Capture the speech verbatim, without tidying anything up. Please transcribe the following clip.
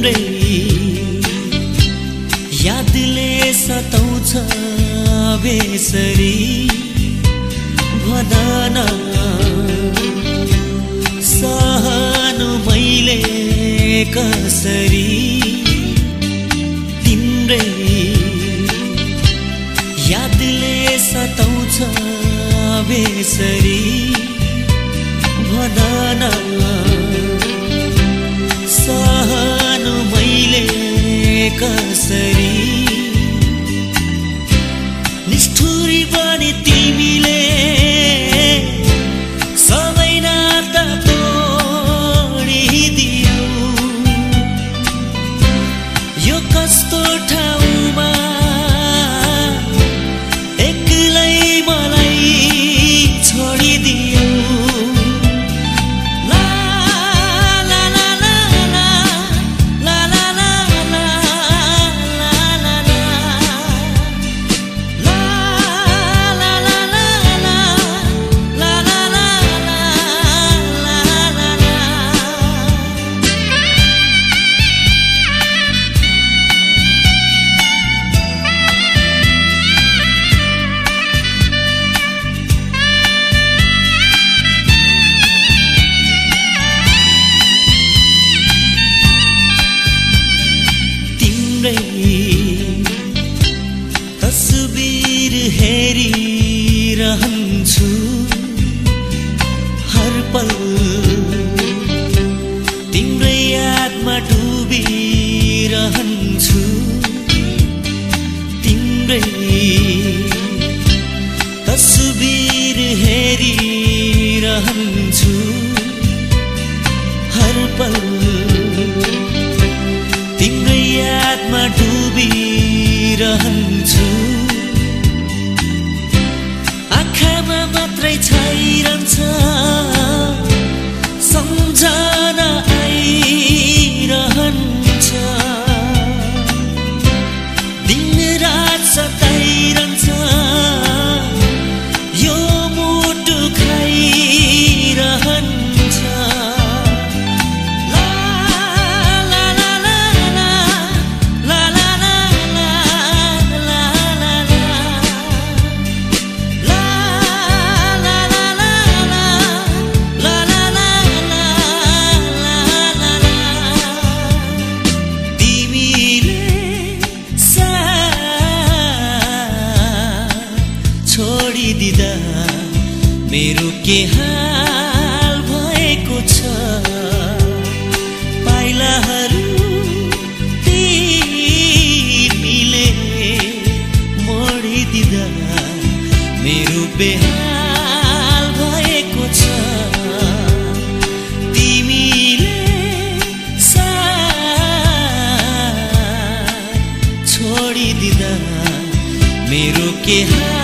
तिम्रै यादले सताउँछ बेसरी भदन सहनु मैले कसरी तिम्रै यादले सताउँछ बेसरी भदन सहनु मैले कसरी निष्ठुरी बनी तिमीले सबै नाता तोडिदियौ यो कस्तो ठाउँमा एक्लै मलाई छोडिदियौ तस्बिर हेरिरहन्छु हर पल तिम्रै यादमा डुबिरहन्छु तिम्रै तस्बिर हेरिरहन्छु हर पल तिम्रै यादमा डुबिरहन्छु आँखामा मात्रै छाइरहन्छ सम्झना आइरहन्छ दिन रात सताइरहन्छ यो मुटु खाइरहन्छ छोडिदिँदा मेरो के हाल भएको छ पाइलाहरू तिमीले मोडिदिँदा मेरो बेहाल भएको छ तिमीले साथ छोडिदिँदा मेरो के हाल